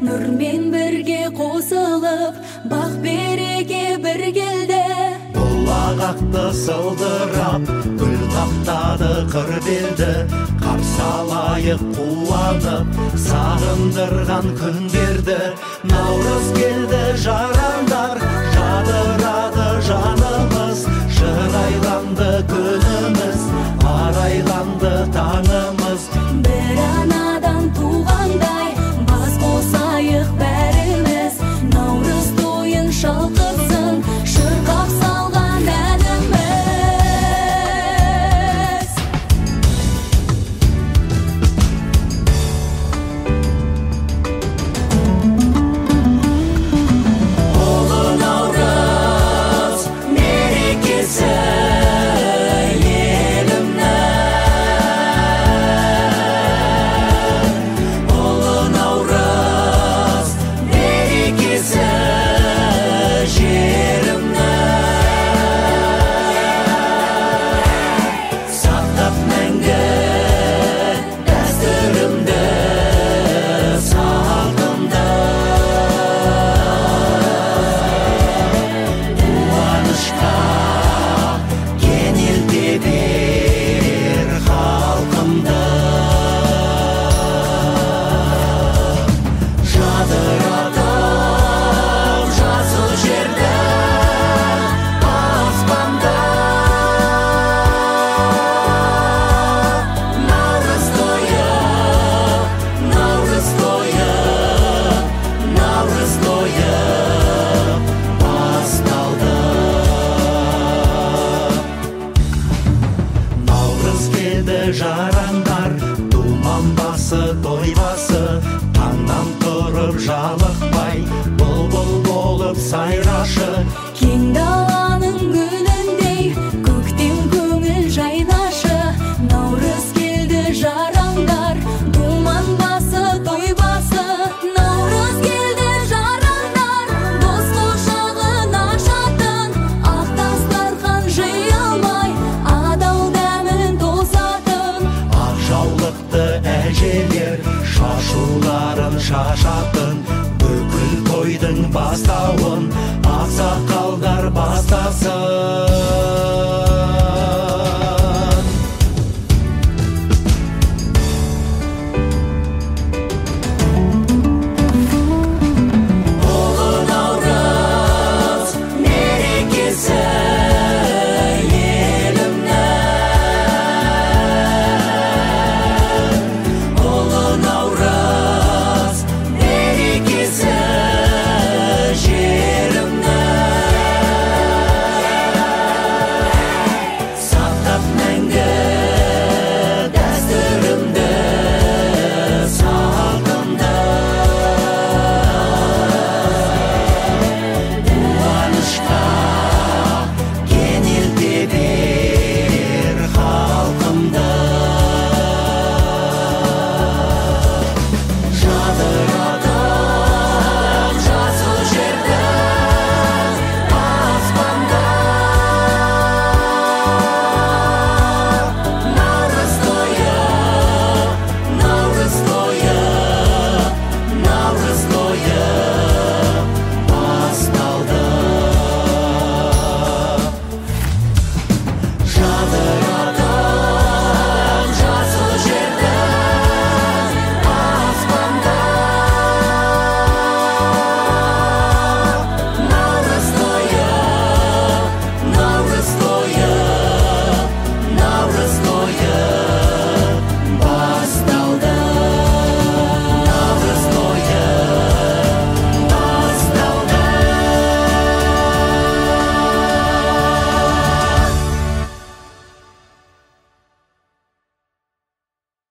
нұрмен бірге қосылып, бақ береке бір келді. Бұлағақты сылдырап, гүл қаптады қыр белді, қарсы алайық қуанып, сағындырған күндерді. Наурыз келді жарандар, жадырады жанымыз, шырайланды күніміз, арайланды таңымыз. Бір анадан туғандай, бас қосайық бәріміз, наурыз тойын шалқытсын, шырқап салған әніміз. Ұлы наурыз мерекесі жарандар, думан басы, той басы, таңнан тұрып жалықпай, бұлбұл болып сайрашы. Кең даланың гүліндей, көктем көңіл жайнашы. Наурыз келді жарандар, думан басы, той басы. Наурыз келді жарандар, дос құшағын ашатын, ақ дастархан жиылмай, адал дәмін тосатын. Ақ жаулықты әжелер шашуларын шашатын, бүкіл тойдың бастауын ақсақалдар бастасын.